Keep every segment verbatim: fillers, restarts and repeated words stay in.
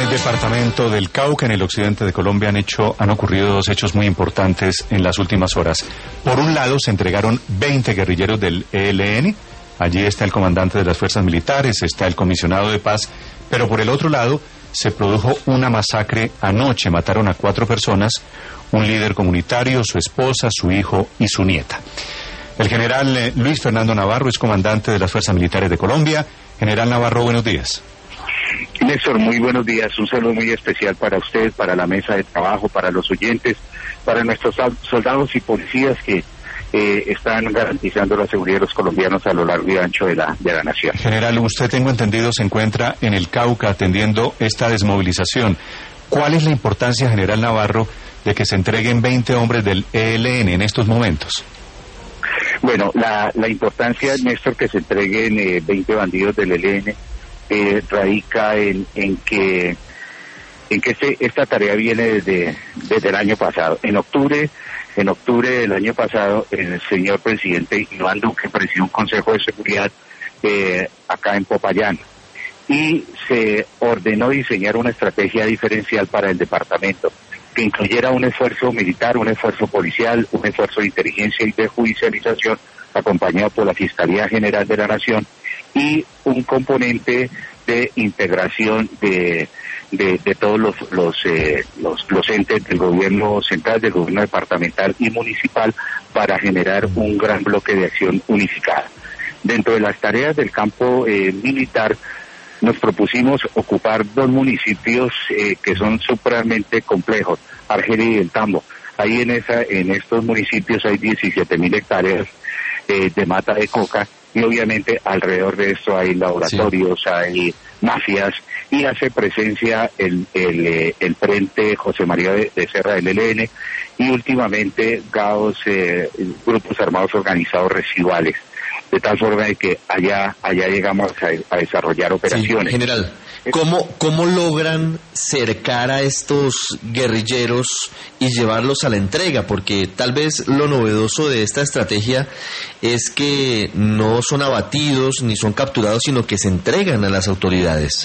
departamento del Cauca, en el occidente de Colombia, han hecho, han ocurrido dos hechos muy importantes en las últimas horas. Por un lado, se entregaron veinte guerrilleros del E L N. Allí está el comandante de las fuerzas militares, está el comisionado de paz. Pero por el otro lado, se produjo una masacre anoche. Mataron a cuatro personas, un líder comunitario, su esposa, su hijo y su nieta. El general eh, Luis Fernando Navarro es comandante de las fuerzas militares de Colombia. General Navarro, buenos días. Néstor, muy buenos días. Un saludo muy especial para usted, para la mesa de trabajo, para los oyentes, para nuestros soldados y policías que eh, están garantizando la seguridad de los colombianos a lo largo y ancho de la, de la nación. General, usted, tengo entendido, se encuentra en el Cauca atendiendo esta desmovilización. ¿Cuál es la importancia, general Navarro, de que se entreguen veinte hombres del E L N en estos momentos? Bueno, la, la importancia, Néstor, que se entreguen eh, veinte bandidos del E L N eh, radica en, en que en que este, esta tarea viene desde desde el año pasado. En octubre, en octubre del año pasado, el señor presidente Iván Duque presidió un consejo de seguridad eh, acá en Popayán y se ordenó diseñar una estrategia diferencial para el departamento que incluyera un esfuerzo militar, un esfuerzo policial, un esfuerzo de inteligencia y de judicialización acompañado por la Fiscalía General de la Nación y un componente de integración de de, de todos los los, eh, los los entes del gobierno central, del gobierno departamental y municipal para generar un gran bloque de acción unificada. Dentro de las tareas del campo eh, militar nos propusimos ocupar dos municipios eh, que son supremamente complejos, Argelia y El Tambo. Ahí en esa en estos municipios hay diecisiete mil hectáreas eh, de mata de coca y obviamente alrededor de esto hay laboratorios, sí. Hay mafias y hace presencia el el, eh, el Frente José María de, de Serra del E L N y últimamente GAOs, eh, grupos armados organizados residuales. De tal forma de que allá allá llegamos a, a desarrollar operaciones. Sí, general, ¿cómo, ¿cómo logran cercar a estos guerrilleros y llevarlos a la entrega? Porque tal vez lo novedoso de esta estrategia es que no son abatidos ni son capturados, sino que se entregan a las autoridades.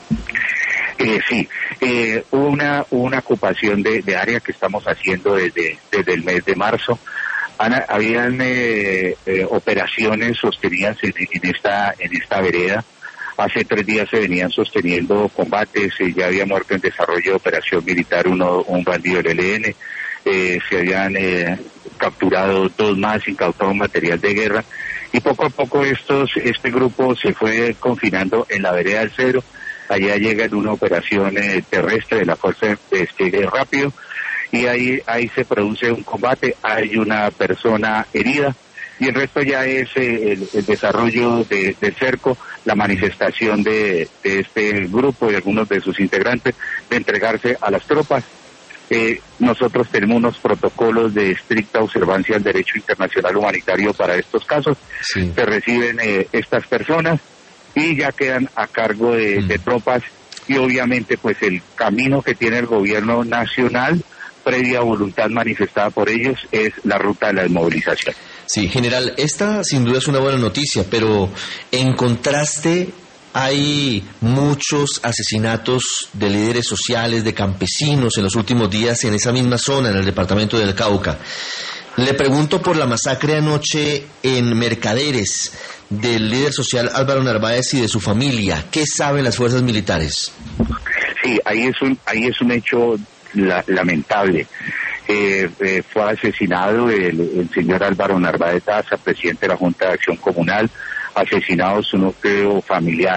Eh, sí, eh, hubo una, una ocupación de, de área que estamos haciendo desde, desde el mes de marzo. Ana, habían eh, eh, operaciones sostenidas en, en esta en esta vereda. Hace tres días se venían sosteniendo combates, eh, ya había muerto en desarrollo de operación militar uno un bandido del E L N, eh, se habían eh, capturado dos más, incautado material de guerra y poco a poco estos este grupo se fue confinando en la vereda del Cedro. Allá llega en una operación eh, terrestre de la Fuerza de Despliegue Rápido. Y ahí ahí se produce un combate, hay una persona herida y el resto ya es eh, el, el desarrollo de, del cerco, la manifestación de, de este grupo y algunos de sus integrantes de entregarse a las tropas. Eh, nosotros tenemos unos protocolos de estricta observancia del derecho internacional humanitario para estos casos. Sí. Se reciben eh, estas personas y ya quedan a cargo de, mm. de tropas y obviamente pues el camino que tiene el gobierno nacional previa voluntad manifestada por ellos es la ruta de la desmovilización. Sí, general, esta sin duda es una buena noticia, pero en contraste hay muchos asesinatos de líderes sociales, de campesinos en los últimos días en esa misma zona, en el departamento del Cauca. Le pregunto por la masacre anoche en Mercaderes del líder social Álvaro Narváez y de su familia. ¿Qué saben las fuerzas militares? Sí, ahí es un ahí es un hecho La, lamentable. Eh, eh, fue asesinado el, el señor Álvaro Narváez Daza, presidente de la Junta de Acción Comunal, asesinado su núcleo familiar.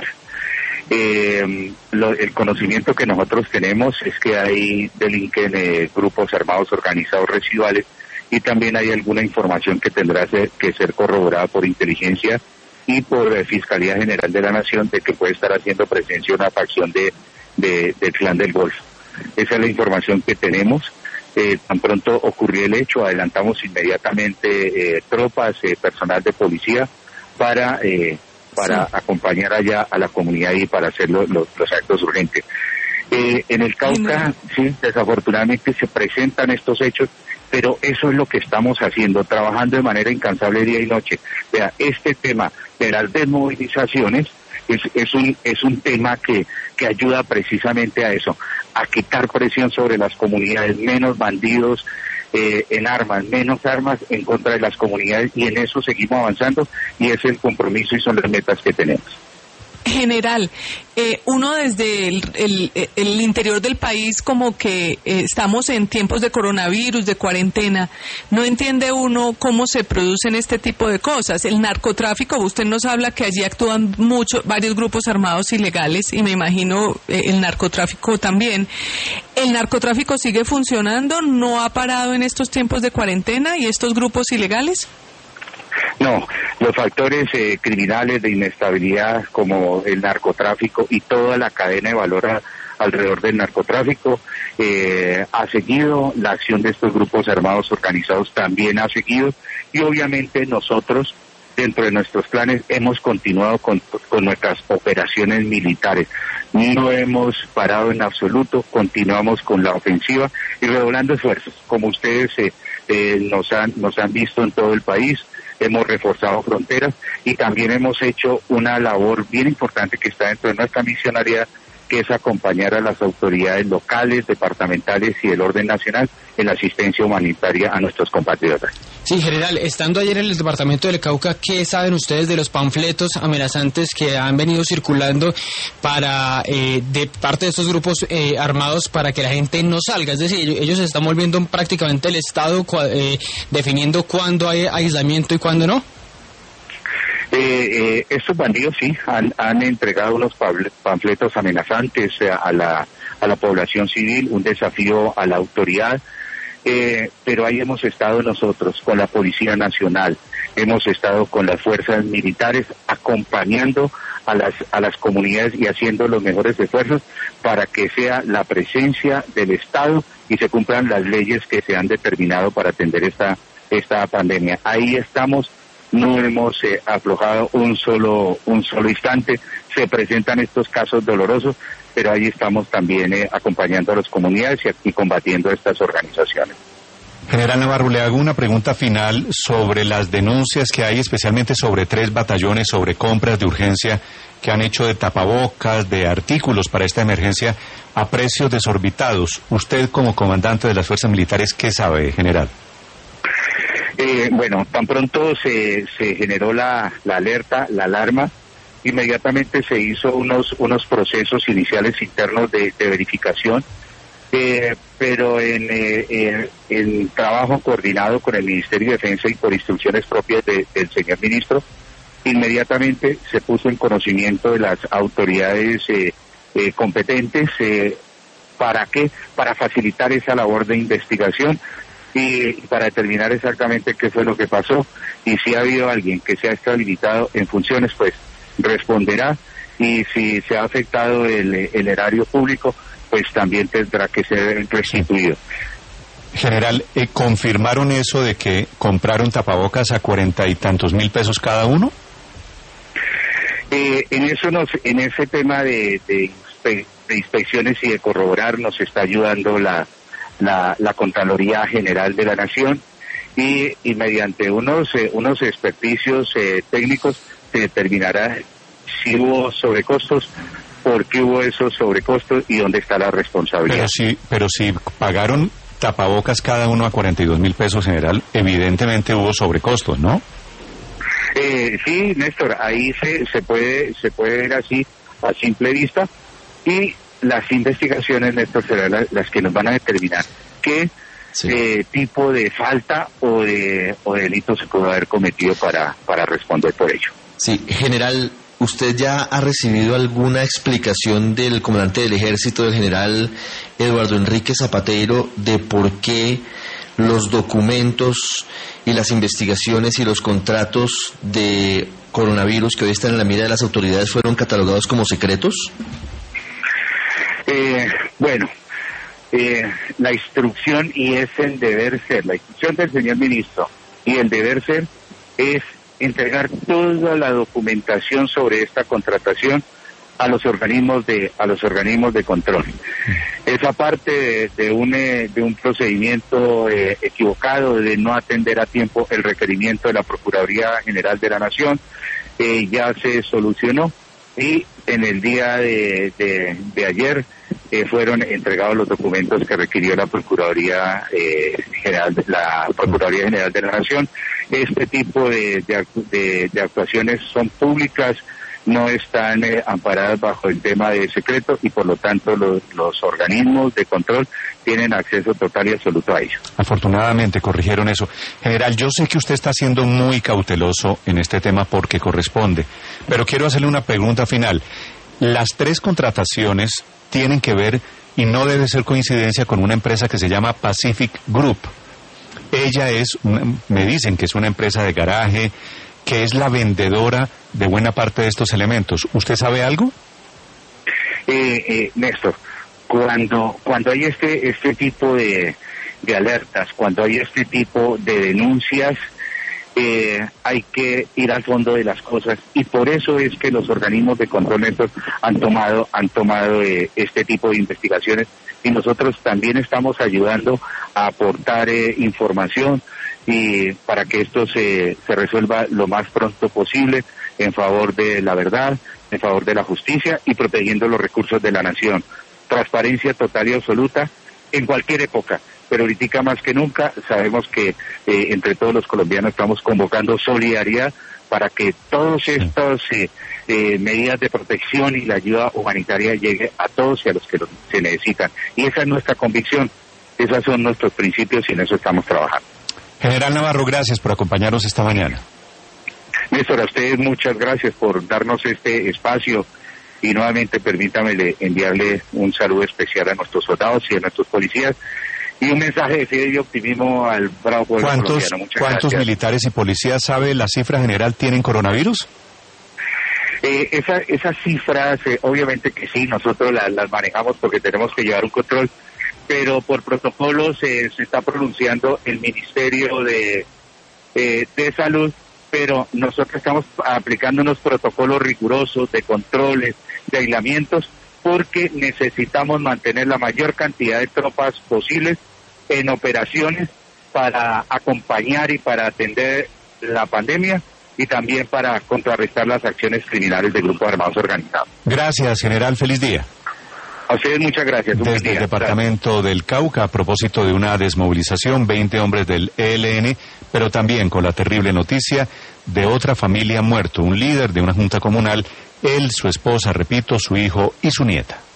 Eh, lo, el conocimiento que nosotros tenemos es que hay delinquen eh, grupos armados organizados residuales y también hay alguna información que tendrá que ser corroborada por inteligencia y por eh, Fiscalía General de la Nación de que puede estar haciendo presencia una facción de, de del Clan del Golfo. Esa es la información que tenemos. Eh, tan pronto ocurrió el hecho, adelantamos inmediatamente eh, tropas, eh, personal de policía para eh, para sí. acompañar allá a la comunidad y para hacer lo, lo, los actos urgentes. Eh, en el Cauca, sí, desafortunadamente se presentan estos hechos, pero eso es lo que estamos haciendo, trabajando de manera incansable día y noche. Vea, este tema de las desmovilizaciones es, es un es un tema que, que ayuda precisamente a eso, a quitar presión sobre las comunidades, menos bandidos eh, en armas, menos armas en contra de las comunidades, y en eso seguimos avanzando, y es el compromiso y son las metas que tenemos. General, eh, uno desde el, el, el interior del país, como que eh, estamos en tiempos de coronavirus, de cuarentena, no entiende uno cómo se producen este tipo de cosas. El narcotráfico, usted nos habla que allí actúan muchos, varios grupos armados ilegales, y me imagino eh, el narcotráfico también. ¿El narcotráfico sigue funcionando? ¿No ha parado en estos tiempos de cuarentena y estos grupos ilegales? No, los factores eh, criminales de inestabilidad como el narcotráfico y toda la cadena de valor a, alrededor del narcotráfico eh, ha seguido, la acción de estos grupos armados organizados también ha seguido, y obviamente nosotros dentro de nuestros planes hemos continuado con, con nuestras operaciones militares. No hemos parado en absoluto, continuamos con la ofensiva y redoblando esfuerzos, como ustedes eh, eh, nos han, nos han visto en todo el país. Hemos reforzado fronteras y también hemos hecho una labor bien importante que está dentro de nuestra misionariedad, que es acompañar a las autoridades locales, departamentales y del orden nacional en la asistencia humanitaria a nuestros compatriotas. Sí, general, estando ayer en el departamento del Cauca, ¿qué saben ustedes de los panfletos amenazantes que han venido circulando para eh, de parte de estos grupos eh, armados para que la gente no salga? Es decir, ellos se están volviendo prácticamente el Estado eh, definiendo cuándo hay aislamiento y cuándo no. Eh, eh, estos bandidos sí han, han entregado unos panfletos amenazantes a la, a la población civil, un desafío a la autoridad, eh, pero ahí hemos estado nosotros con la Policía Nacional, hemos estado con las fuerzas militares acompañando a las, a las comunidades y haciendo los mejores esfuerzos para que sea la presencia del Estado y se cumplan las leyes que se han determinado para atender esta, esta pandemia. Ahí estamos. No hemos eh, aflojado un solo un solo instante. Se presentan estos casos dolorosos, pero ahí estamos también eh, acompañando a las comunidades y, y combatiendo estas organizaciones. General Navarro, le hago una pregunta final sobre las denuncias que hay, especialmente sobre tres batallones, sobre compras de urgencia que han hecho de tapabocas, de artículos para esta emergencia a precios desorbitados. Usted, como comandante de las fuerzas militares, ¿qué sabe, general? Eh, bueno, tan pronto se, se generó la, la alerta, la alarma, inmediatamente se hizo unos unos procesos iniciales internos de, de verificación, eh, pero en, eh, en, en trabajo coordinado con el Ministerio de Defensa y por instrucciones propias de, del señor ministro, inmediatamente se puso en conocimiento de las autoridades eh, eh, competentes. Eh, ¿Para qué? Para facilitar esa labor de investigación y para determinar exactamente qué fue lo que pasó, y si ha habido alguien que se ha estabilizado en funciones, pues responderá, y si se ha afectado el, el erario público, pues también tendrá que ser restituido. General, eh, ¿confirmaron eso de que compraron tapabocas a cuarenta y tantos mil pesos cada uno? Eh, en eso nos, en ese tema de, de, de inspecciones y de corroborar nos está ayudando la La, la Contraloría General de la Nación, y, y mediante unos eh, unos experticios eh, técnicos se determinará si hubo sobrecostos, por qué hubo esos sobrecostos y dónde está la responsabilidad. Pero si, pero si pagaron tapabocas cada uno a cuarenta y dos mil pesos, general, evidentemente hubo sobrecostos, ¿no? Eh, sí, Néstor, ahí se, se puede se puede ver así a simple vista, y las investigaciones, Néstor, serán las, las que nos van a determinar qué sí. eh, tipo de falta o de, o de delito se puede haber cometido para, para responder por ello. Sí, general, ¿usted ya ha recibido alguna explicación del comandante del ejército, del general Eduardo Enrique Zapateiro, de por qué los documentos y las investigaciones y los contratos de coronavirus que hoy están en la mira de las autoridades fueron catalogados como secretos? Eh, bueno, eh, la instrucción y es el deber ser, la instrucción del señor ministro y el deber ser es entregar toda la documentación sobre esta contratación a los organismos de a los organismos de control. Esa parte de, de un eh, de un procedimiento eh, equivocado de no atender a tiempo el requerimiento de la Procuraduría General de la Nación eh, ya se solucionó. y en el día de, de, de ayer eh, fueron entregados los documentos que requirió la Procuraduría eh, General, la Procuraduría General de la Nación. Este tipo de, de, de, de actuaciones son públicas, no están eh, amparadas bajo el tema de secreto y por lo tanto los, los organismos de control tienen acceso total y absoluto a ello. Afortunadamente corrigieron eso. General, yo sé que usted está siendo muy cauteloso en este tema porque corresponde, pero quiero hacerle una pregunta final. Las tres contrataciones tienen que ver, y no debe ser coincidencia, con una empresa que se llama Pacific Group. Ella es, una, me dicen que es una empresa de garaje, que es la vendedora de buena parte de estos elementos. ¿Usted sabe algo? Eh, eh, Néstor, cuando cuando hay este este tipo de, de alertas, cuando hay este tipo de denuncias, eh, hay que ir al fondo de las cosas, y por eso es que los organismos de control, Néstor, han tomado han tomado eh, este tipo de investigaciones, y nosotros también estamos ayudando a aportar eh, información y para que esto se, se resuelva lo más pronto posible en favor de la verdad, en favor de la justicia y protegiendo los recursos de la nación. Transparencia total y absoluta en cualquier época, pero ahorita más que nunca sabemos que eh, entre todos los colombianos estamos convocando solidaridad para que todas estas eh, eh, medidas de protección y la ayuda humanitaria llegue a todos y a los que lo, se necesitan. Y esa es nuestra convicción, esos son nuestros principios y en eso estamos trabajando. General Navarro, gracias por acompañarnos esta mañana. Néstor, a ustedes muchas gracias por darnos este espacio y nuevamente permítame enviarle un saludo especial a nuestros soldados y a nuestros policías y un mensaje de fe y optimismo al bravo pueblo colombiano. Muchas ¿Cuántos gracias. militares y policías, sabe la cifra general, tienen coronavirus? Eh, esa, esas cifras, eh, obviamente que sí, nosotros las, las manejamos porque tenemos que llevar un control, pero por protocolos eh, se está pronunciando el Ministerio de, eh, de Salud, pero nosotros estamos aplicando unos protocolos rigurosos de controles, de aislamientos, porque necesitamos mantener la mayor cantidad de tropas posibles en operaciones para acompañar y para atender la pandemia y también para contrarrestar las acciones criminales de grupos armados organizados. Gracias, general. Feliz día. A ustedes muchas gracias. Un Desde día. el departamento del Cauca, a propósito de una desmovilización, veinte hombres del E L N, pero también con la terrible noticia de otra familia muerto, un líder de una junta comunal, él, su esposa, repito, su hijo y su nieta.